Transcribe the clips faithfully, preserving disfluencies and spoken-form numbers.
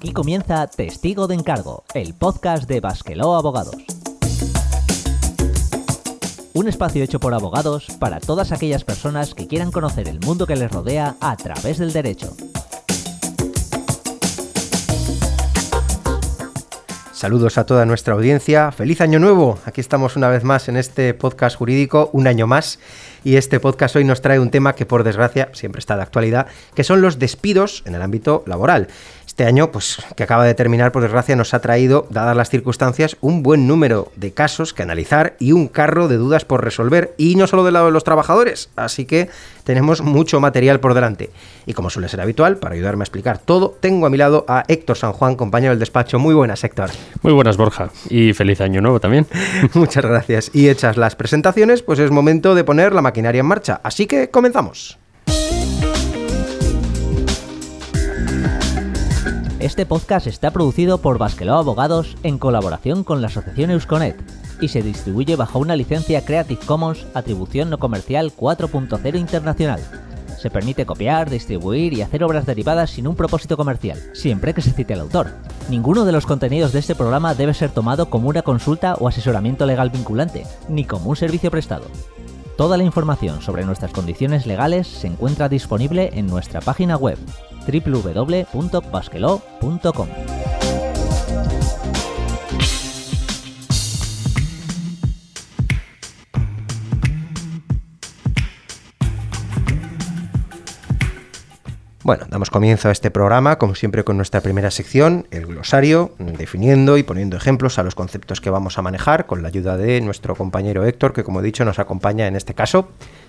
Aquí comienza Testigo de Encargo, el podcast de Basqueló Abogados. Un espacio hecho por abogados para todas aquellas personas que quieran conocer el mundo que les rodea a través del derecho. Saludos a toda nuestra audiencia. ¡Feliz Año Nuevo! Aquí estamos una vez más en este podcast jurídico, un año más. Y este podcast hoy nos trae un tema que, por desgracia, siempre está de actualidad, que son los despidos en el ámbito laboral. Este año, pues que acaba de terminar, por desgracia, nos ha traído, dadas las circunstancias, un buen número de casos que analizar y un carro de dudas por resolver, y no solo del lado de los trabajadores, así que tenemos mucho material por delante. Y como suele ser habitual, para ayudarme a explicar todo, tengo a mi lado a Héctor San Juan, compañero del despacho. Muy buenas, Héctor. Muy buenas, Borja, y feliz año nuevo también. Muchas gracias. Y hechas las presentaciones, pues es momento de poner la maquinaria en marcha, así que comenzamos. Este podcast está producido por Basqueló Abogados en colaboración con la asociación Eusconet y se distribuye bajo una licencia Creative Commons Atribución No Comercial cuatro punto cero Internacional. Se permite copiar, distribuir y hacer obras derivadas sin un propósito comercial, siempre que se cite al autor. Ninguno de los contenidos de este programa debe ser tomado como una consulta o asesoramiento legal vinculante, ni como un servicio prestado. Toda la información sobre nuestras condiciones legales se encuentra disponible en nuestra página web doble u doble u doble u punto basqueló punto com. Bueno, damos comienzo a este programa, como siempre, con nuestra primera sección, el glosario, definiendo y poniendo ejemplos a los conceptos que vamos a manejar, con la ayuda de nuestro compañero Héctor, que como he dicho nos acompaña en este caso.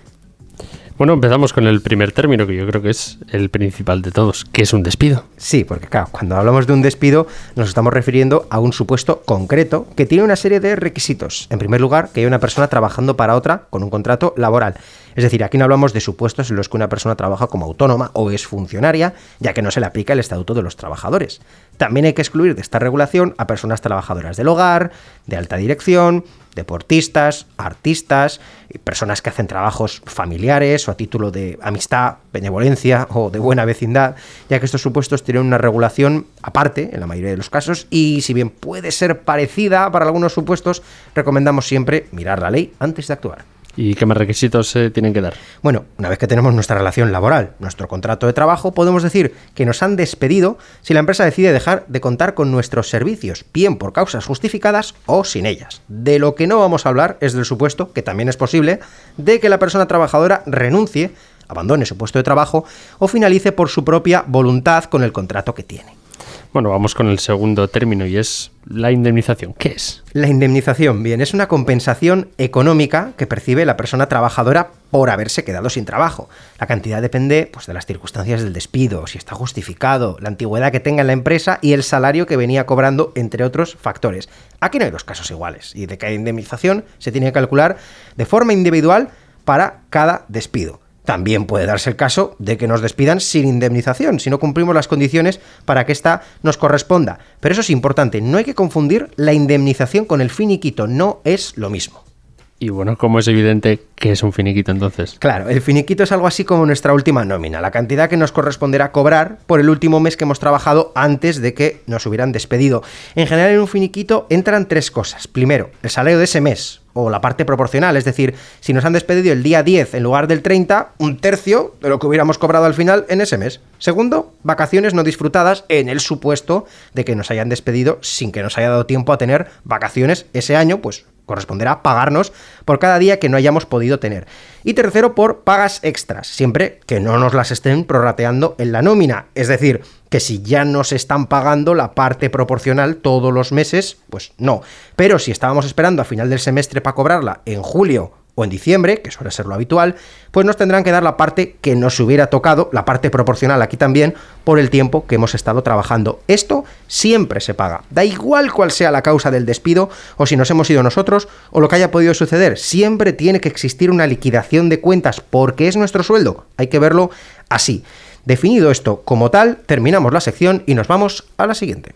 Bueno, empezamos con el primer término, que yo creo que es el principal de todos, que es un despido. Sí, porque claro, cuando hablamos de un despido nos estamos refiriendo a un supuesto concreto que tiene una serie de requisitos. En primer lugar, que haya una persona trabajando para otra con un contrato laboral. Es decir, aquí no hablamos de supuestos en los que una persona trabaja como autónoma o es funcionaria, ya que no se le aplica el Estatuto de los Trabajadores. También hay que excluir de esta regulación a personas trabajadoras del hogar, de alta dirección, deportistas, artistas, personas que hacen trabajos familiares o a título de amistad, benevolencia o de buena vecindad, ya que estos supuestos tienen una regulación aparte en la mayoría de los casos y si bien puede ser parecida para algunos supuestos, recomendamos siempre mirar la ley antes de actuar. ¿Y qué más requisitos se eh, tienen que dar? Bueno, una vez que tenemos nuestra relación laboral, nuestro contrato de trabajo, podemos decir que nos han despedido si la empresa decide dejar de contar con nuestros servicios, bien por causas justificadas o sin ellas. De lo que no vamos a hablar es del supuesto, que también es posible, de que la persona trabajadora renuncie, abandone su puesto de trabajo o finalice por su propia voluntad con el contrato que tiene. Bueno, vamos con el segundo término y es la indemnización. ¿Qué es? La indemnización, bien, es una compensación económica que percibe la persona trabajadora por haberse quedado sin trabajo. La cantidad depende, pues, de las circunstancias del despido, si está justificado, la antigüedad que tenga en la empresa y el salario que venía cobrando, entre otros factores. Aquí no hay dos casos iguales y de cada indemnización se tiene que calcular de forma individual para cada despido. También puede darse el caso de que nos despidan sin indemnización, si no cumplimos las condiciones para que ésta nos corresponda. Pero eso es importante, no hay que confundir la indemnización con el finiquito, no es lo mismo. Y bueno, ¿cómo es evidente que es un finiquito entonces? Claro, el finiquito es algo así como nuestra última nómina, la cantidad que nos corresponderá cobrar por el último mes que hemos trabajado antes de que nos hubieran despedido. En general, en un finiquito entran tres cosas. Primero, el salario de ese mes, o la parte proporcional, es decir, si nos han despedido el día diez en lugar del treinta, un tercio de lo que hubiéramos cobrado al final en ese mes. Segundo, vacaciones no disfrutadas en el supuesto de que nos hayan despedido sin que nos haya dado tiempo a tener vacaciones ese año, pues corresponderá pagarnos por cada día que no hayamos podido tener. Y tercero, por pagas extras, siempre que no nos las estén prorrateando en la nómina. Es decir, que si ya nos están pagando la parte proporcional todos los meses, pues no. Pero si estábamos esperando a final del semestre para cobrarla en julio o en diciembre, que suele ser lo habitual, pues nos tendrán que dar la parte que nos hubiera tocado, la parte proporcional aquí también, por el tiempo que hemos estado trabajando. Esto siempre se paga. Da igual cuál sea la causa del despido, o si nos hemos ido nosotros, o lo que haya podido suceder. Siempre tiene que existir una liquidación de cuentas, porque es nuestro sueldo. Hay que verlo así. Definido esto como tal, terminamos la sección y nos vamos a la siguiente.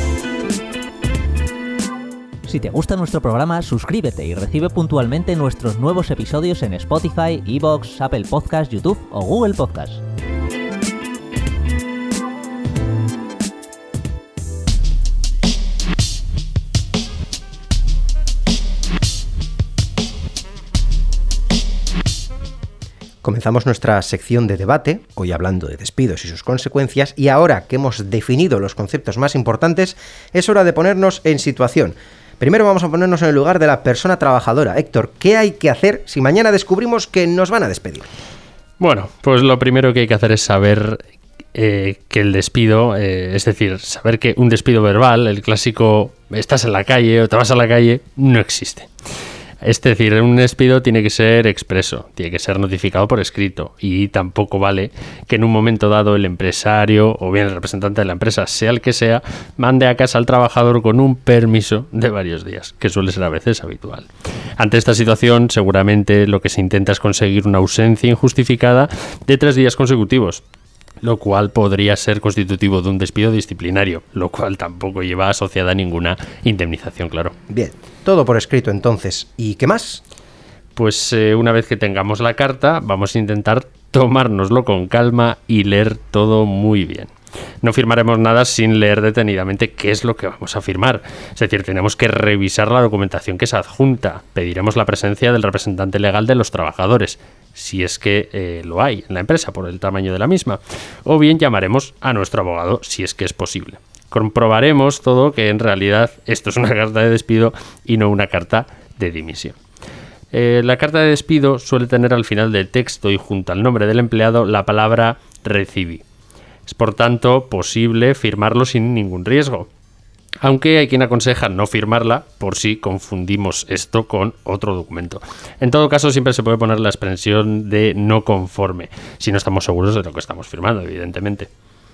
Si te gusta nuestro programa, suscríbete y recibe puntualmente nuestros nuevos episodios en Spotify, iVoox, Apple Podcasts, YouTube o Google Podcasts. Comenzamos nuestra sección de debate, hoy hablando de despidos y sus consecuencias, y ahora que hemos definido los conceptos más importantes, es hora de ponernos en situación. Primero vamos a ponernos en el lugar de la persona trabajadora. Héctor, ¿qué hay que hacer si mañana descubrimos que nos van a despedir? Bueno, pues lo primero que hay que hacer es saber eh, que el despido, eh, es decir, saber que un despido verbal, el clásico estás en la calle o te vas a la calle, no existe. Es decir, un despido tiene que ser expreso, tiene que ser notificado por escrito y tampoco vale que en un momento dado el empresario o bien el representante de la empresa, sea el que sea, mande a casa al trabajador con un permiso de varios días, que suele ser a veces habitual. Ante esta situación, seguramente lo que se intenta es conseguir una ausencia injustificada de tres días consecutivos, lo cual podría ser constitutivo de un despido disciplinario, lo cual tampoco lleva asociada ninguna indemnización, claro. Bien, todo por escrito entonces. ¿Y qué más? Pues eh, una vez que tengamos la carta, vamos a intentar tomárnoslo con calma y leer todo muy bien. No firmaremos nada sin leer detenidamente qué es lo que vamos a firmar. Es decir, tenemos que revisar la documentación que se adjunta. Pediremos la presencia del representante legal de los trabajadores, si es que eh, lo hay en la empresa por el tamaño de la misma. O bien llamaremos a nuestro abogado, si es que es posible. Comprobaremos todo que en realidad esto es una carta de despido y no una carta de dimisión. Eh, la carta de despido suele tener al final del texto y junto al nombre del empleado la palabra recibí. Es por tanto posible firmarlo sin ningún riesgo, aunque hay quien aconseja no firmarla por si confundimos esto con otro documento. En todo caso, siempre se puede poner la expresión de no conforme, si no estamos seguros de lo que estamos firmando, evidentemente.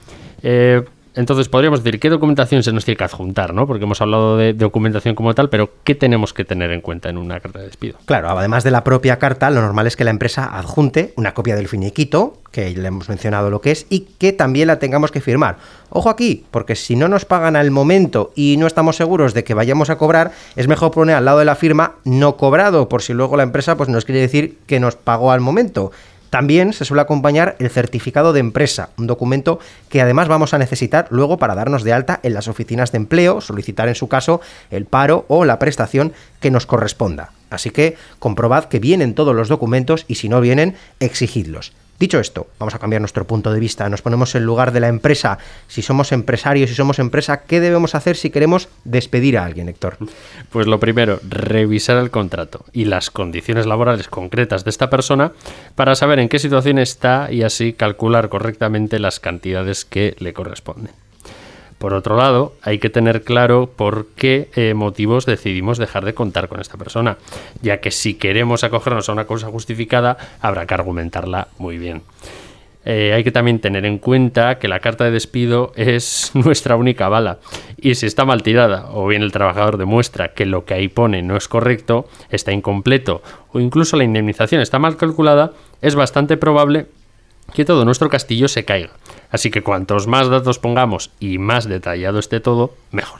Eh, entonces, podríamos decir, ¿qué documentación se nos tiene que adjuntar, ¿no? Porque hemos hablado de documentación como tal, pero ¿qué tenemos que tener en cuenta en una carta de despido? Claro, además de la propia carta, lo normal es que la empresa adjunte una copia del finiquito, que le hemos mencionado lo que es, y que también la tengamos que firmar. Ojo aquí, porque si no nos pagan al momento y no estamos seguros de que vayamos a cobrar, es mejor poner al lado de la firma no cobrado, por si luego la empresa pues nos quiere decir que nos pagó al momento. También se suele acompañar el certificado de empresa, un documento que además vamos a necesitar luego para darnos de alta en las oficinas de empleo, solicitar en su caso el paro o la prestación que nos corresponda. Así que comprobad que vienen todos los documentos y si no vienen, exigidlos. Dicho esto, vamos a cambiar nuestro punto de vista, nos ponemos en lugar de la empresa. Si somos empresarios, si somos empresa, ¿qué debemos hacer si queremos despedir a alguien, Héctor? Pues lo primero, revisar el contrato y las condiciones laborales concretas de esta persona para saber en qué situación está y así calcular correctamente las cantidades que le corresponden. Por otro lado, hay que tener claro por qué eh, motivos decidimos dejar de contar con esta persona, ya que si queremos acogernos a una causa justificada, habrá que argumentarla muy bien. Eh, hay que también tener en cuenta que la carta de despido es nuestra única bala, y si está mal tirada, o bien el trabajador demuestra que lo que ahí pone no es correcto, está incompleto, o incluso la indemnización está mal calculada, es bastante probable que todo nuestro castillo se caiga. Así que cuantos más datos pongamos y más detallado esté todo, mejor.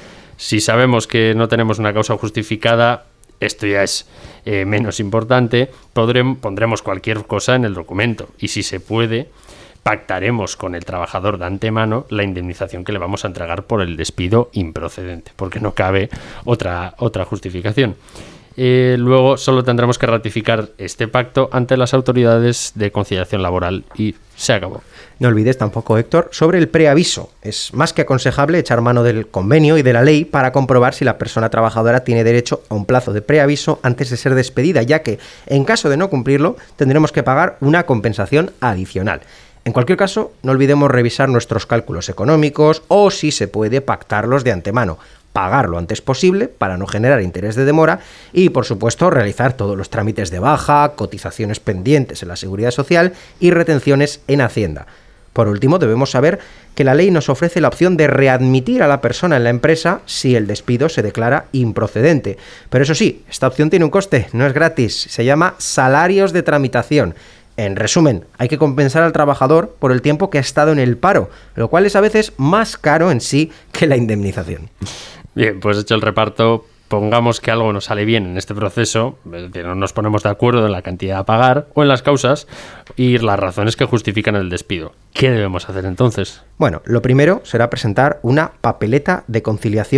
Si sabemos que no tenemos una causa justificada, esto ya es eh, menos importante, podremos, pondremos cualquier cosa en el documento y si se puede, pactaremos con el trabajador de antemano la indemnización que le vamos a entregar por el despido improcedente, porque no cabe otra, otra justificación. Eh, luego solo tendremos que ratificar este pacto ante las autoridades de conciliación laboral y se acabó. No olvides tampoco, Héctor, sobre el preaviso. Es más que aconsejable echar mano del convenio y de la ley para comprobar si la persona trabajadora tiene derecho a un plazo de preaviso antes de ser despedida, ya que, en caso de no cumplirlo, tendremos que pagar una compensación adicional. En cualquier caso, no olvidemos revisar nuestros cálculos económicos o, si se puede, pactarlos de antemano. Pagar lo antes posible para no generar interés de demora y, por supuesto, realizar todos los trámites de baja, cotizaciones pendientes en la Seguridad Social y retenciones en Hacienda. Por último, debemos saber que la ley nos ofrece la opción de readmitir a la persona en la empresa si el despido se declara improcedente. Pero eso sí, esta opción tiene un coste, no es gratis, se llama salarios de tramitación. En resumen, hay que compensar al trabajador por el tiempo que ha estado en el paro, lo cual es a veces más caro en sí que la indemnización. Bien, pues hecho el reparto, pongamos que algo nos sale bien en este proceso, es decir, no nos ponemos de acuerdo en la cantidad a pagar o en las causas y las razones que justifican el despido. ¿Qué debemos hacer entonces? Bueno, lo primero será presentar una papeleta de conciliación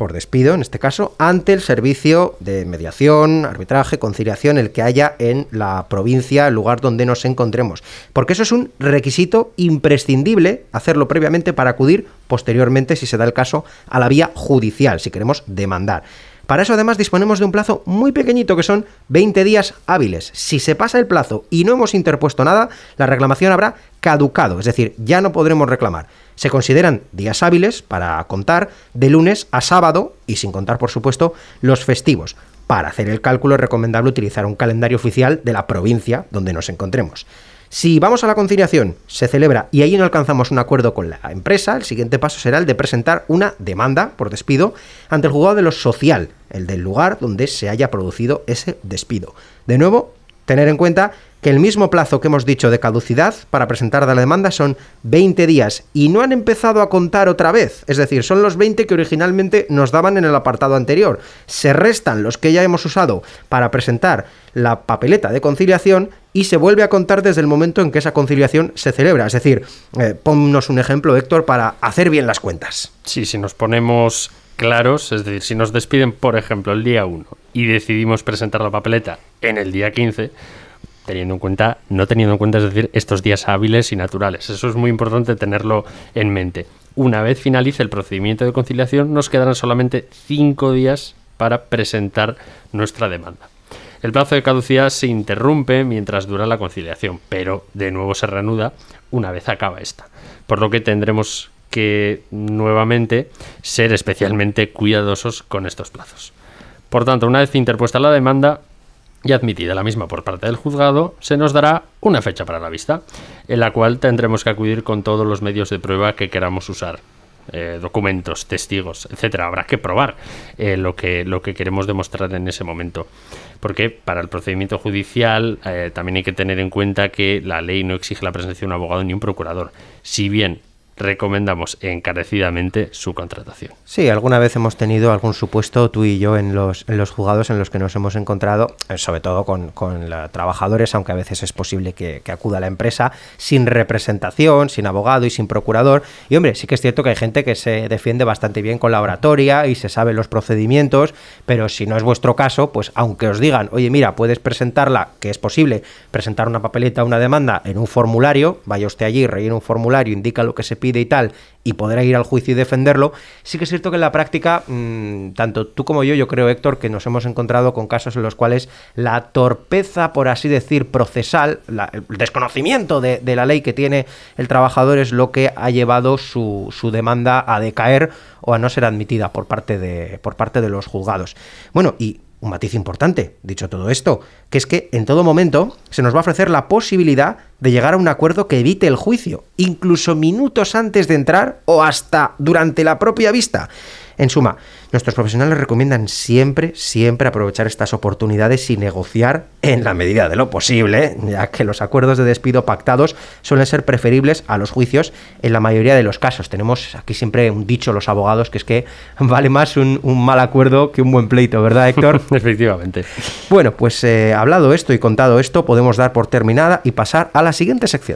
por despido, en este caso, ante el servicio de mediación, arbitraje, conciliación, el que haya en la provincia, el lugar donde nos encontremos. Porque eso es un requisito imprescindible, hacerlo previamente para acudir posteriormente, si se da el caso, a la vía judicial, si queremos demandar. Para eso, además, disponemos de un plazo muy pequeñito, que son veinte días hábiles. Si se pasa el plazo y no hemos interpuesto nada, la reclamación habrá caducado, es decir, ya no podremos reclamar. Se consideran días hábiles para contar de lunes a sábado y sin contar, por supuesto, los festivos. Para hacer el cálculo es recomendable utilizar un calendario oficial de la provincia donde nos encontremos. Si vamos a la conciliación, se celebra y ahí no alcanzamos un acuerdo con la empresa, el siguiente paso será el de presentar una demanda por despido ante el juzgado de lo social, el del lugar donde se haya producido ese despido. De nuevo, tener en cuenta que el mismo plazo que hemos dicho de caducidad para presentar la demanda son veinte días y no han empezado a contar otra vez, es decir, son los veinte que originalmente nos daban en el apartado anterior. Se restan los que ya hemos usado para presentar la papeleta de conciliación y se vuelve a contar desde el momento en que esa conciliación se celebra. Es decir, eh, ponnos un ejemplo, Héctor, para hacer bien las cuentas. Sí, si nos ponemos claros, es decir, si nos despiden, por ejemplo, el día uno y decidimos presentar la papeleta en el día quince, teniendo en cuenta, no teniendo en cuenta, es decir, estos días hábiles y naturales. Eso es muy importante tenerlo en mente. Una vez finalice el procedimiento de conciliación, nos quedarán solamente cinco días para presentar nuestra demanda. El plazo de caducidad se interrumpe mientras dura la conciliación, pero de nuevo se reanuda una vez acaba esta. Por lo que tendremos que nuevamente ser especialmente cuidadosos con estos plazos. Por tanto, una vez interpuesta la demanda y admitida la misma por parte del juzgado, se nos dará una fecha para la vista, en la cual tendremos que acudir con todos los medios de prueba que queramos usar. Eh, documentos, testigos, etcétera. Habrá que probar eh, lo que, lo que queremos demostrar en ese momento. Porque para el procedimiento judicial eh, también hay que tener en cuenta que la ley no exige la presencia de un abogado ni un procurador. Si bien recomendamos encarecidamente su contratación. Sí, alguna vez hemos tenido algún supuesto, tú y yo, en los, en los juzgados en los que nos hemos encontrado, sobre todo con, con la, trabajadores, aunque a veces es posible que, que acuda a la empresa sin representación, sin abogado y sin procurador. Y hombre, sí que es cierto que hay gente que se defiende bastante bien con la oratoria y se sabe los procedimientos, pero si no es vuestro caso, pues aunque os digan, oye, mira, puedes presentarla, que es posible, presentar una papeleta, una demanda en un formulario, vaya usted allí, rellena un formulario, indica lo que se pide y tal, y podrá ir al juicio y defenderlo. Sí que es cierto que en la práctica, mmm, tanto tú como yo, yo creo, Héctor, que nos hemos encontrado con casos en los cuales la torpeza, por así decir, procesal, la, el desconocimiento de, de la ley que tiene el trabajador es lo que ha llevado su, su demanda a decaer o a no ser admitida por parte de, por parte de los juzgados. Bueno, y un matiz importante, dicho todo esto, que es que en todo momento se nos va a ofrecer la posibilidad de llegar a un acuerdo que evite el juicio, incluso minutos antes de entrar o hasta durante la propia vista. En suma, nuestros profesionales recomiendan siempre, siempre aprovechar estas oportunidades y negociar en la medida de lo posible, ya que los acuerdos de despido pactados suelen ser preferibles a los juicios en la mayoría de los casos. Tenemos aquí siempre un dicho los abogados, que es que vale más un, un mal acuerdo que un buen pleito, ¿verdad, Héctor? Efectivamente. Bueno, pues eh, hablado esto y contado esto, podemos dar por terminada y pasar a la siguiente sección.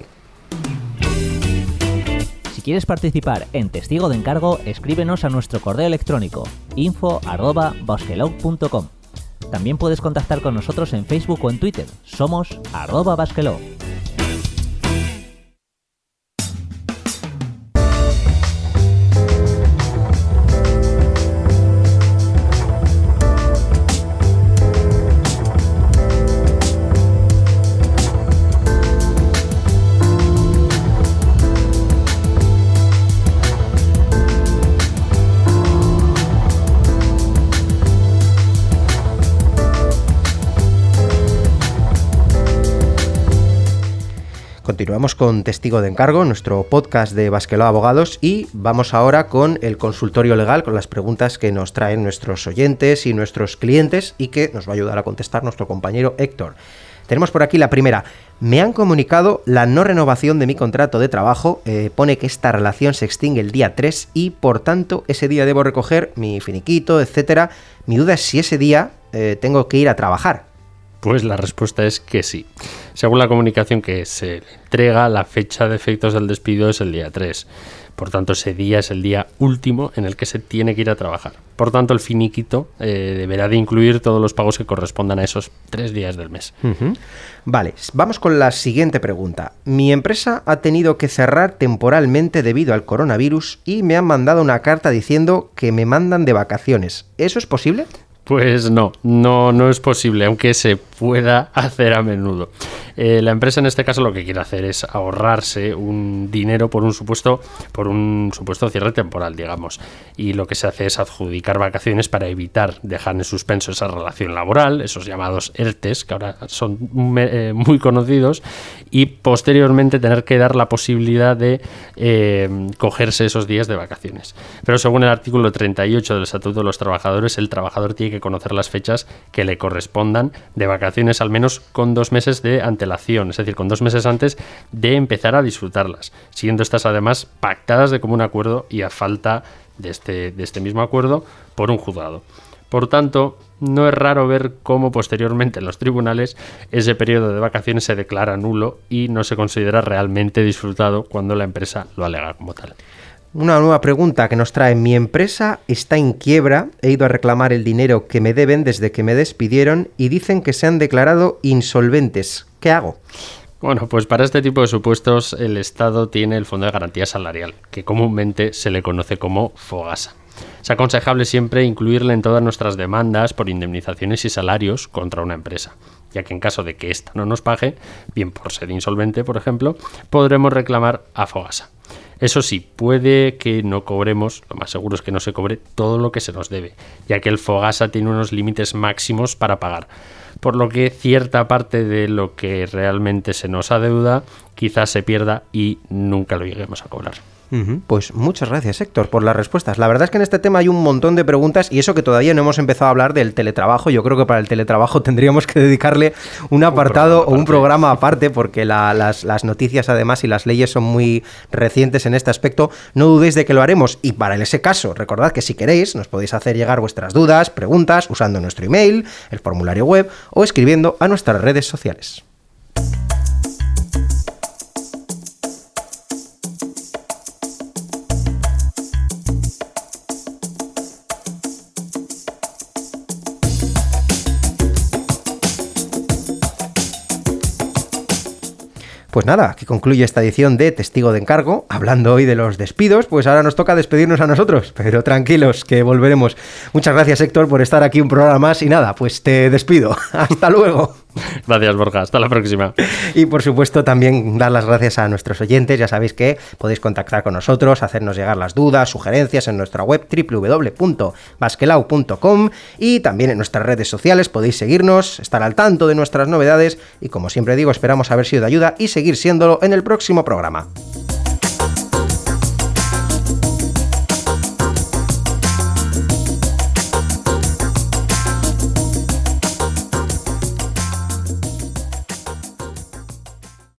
Si quieres participar en Testigo de Encargo, escríbenos a nuestro correo electrónico info arroba basquelog punto com. También puedes contactar con nosotros en Facebook o en Twitter. Somos arroba basquelog. Continuamos con Testigo de Encargo, nuestro podcast de Basqueló Abogados, y vamos ahora con el consultorio legal, con las preguntas que nos traen nuestros oyentes y nuestros clientes y que nos va a ayudar a contestar nuestro compañero Héctor. Tenemos por aquí la primera. Me han comunicado la no renovación de mi contrato de trabajo, eh, pone que esta relación se extingue el día tres y por tanto ese día debo recoger mi finiquito, etcétera. Mi duda es si ese día eh, tengo que ir a trabajar. Pues la respuesta es que sí. Según la comunicación que se le entrega, la fecha de efectos del despido es el día tres. Por tanto, ese día es el día último en el que se tiene que ir a trabajar. Por tanto, el finiquito eh, deberá de incluir todos los pagos que correspondan a esos tres días del mes. Uh-huh. Vale, vamos con la siguiente pregunta. Mi empresa ha tenido que cerrar temporalmente debido al coronavirus y me han mandado una carta diciendo que me mandan de vacaciones. ¿Eso es posible? Pues no, no, no es posible, aunque se pueda hacer a menudo. Eh, la empresa en este caso lo que quiere hacer es ahorrarse un dinero por un supuesto, por un supuesto cierre temporal, digamos. Y lo que se hace es adjudicar vacaciones para evitar dejar en suspenso esa relación laboral, esos llamados ERTES, que ahora son eh, muy conocidos, y posteriormente tener que dar la posibilidad de eh, cogerse esos días de vacaciones. Pero según el artículo treinta y ocho del Estatuto de los Trabajadores, el trabajador tiene que conocer las fechas que le correspondan de vacaciones al menos con dos meses de antelación, es decir, con dos meses antes de empezar a disfrutarlas, siendo estas además pactadas de común acuerdo y a falta de este, de este mismo acuerdo por un juzgado. Por tanto, no es raro ver cómo posteriormente en los tribunales ese periodo de vacaciones se declara nulo y no se considera realmente disfrutado cuando la empresa lo alega como tal. Una nueva pregunta que nos trae: mi empresa está en quiebra, he ido a reclamar el dinero que me deben desde que me despidieron y dicen que se han declarado insolventes. ¿Qué hago? Bueno, pues para este tipo de supuestos el Estado tiene el Fondo de Garantía Salarial, que comúnmente se le conoce como FOGASA. Es aconsejable siempre incluirle en todas nuestras demandas por indemnizaciones y salarios contra una empresa, ya que en caso de que ésta no nos pague, bien por ser insolvente, por ejemplo, podremos reclamar a FOGASA. Eso sí, puede que no cobremos, lo más seguro es que no se cobre todo lo que se nos debe, ya que el FOGASA tiene unos límites máximos para pagar, por lo que cierta parte de lo que realmente se nos adeuda quizás se pierda y nunca lo lleguemos a cobrar. Uh-huh. Pues muchas gracias, Héctor, por las respuestas. La verdad es que en este tema hay un montón de preguntas y eso que todavía no hemos empezado a hablar del teletrabajo. Yo creo que para el teletrabajo tendríamos que dedicarle un apartado un o un programa aparte, porque la, las, las noticias además y las leyes son muy recientes en este aspecto. No dudéis de que lo haremos, y para ese caso recordad que si queréis nos podéis hacer llegar vuestras dudas, preguntas usando nuestro email, el formulario web o escribiendo a nuestras redes sociales. Pues nada, aquí concluye esta edición de Testigo de Encargo, hablando hoy de los despidos. Pues ahora nos toca despedirnos a nosotros, pero tranquilos, que volveremos. Muchas gracias, Héctor, por estar aquí un programa más, y nada, pues te despido. Hasta luego. Gracias, Borja. Hasta la próxima. Y por supuesto también dar las gracias a nuestros oyentes. Ya sabéis que podéis contactar con nosotros, hacernos llegar las dudas, sugerencias en nuestra web doble u doble u doble u punto basquelau punto com, y también en nuestras redes sociales podéis seguirnos, estar al tanto de nuestras novedades y, como siempre digo, esperamos haber sido de ayuda y seguir siéndolo en el próximo programa.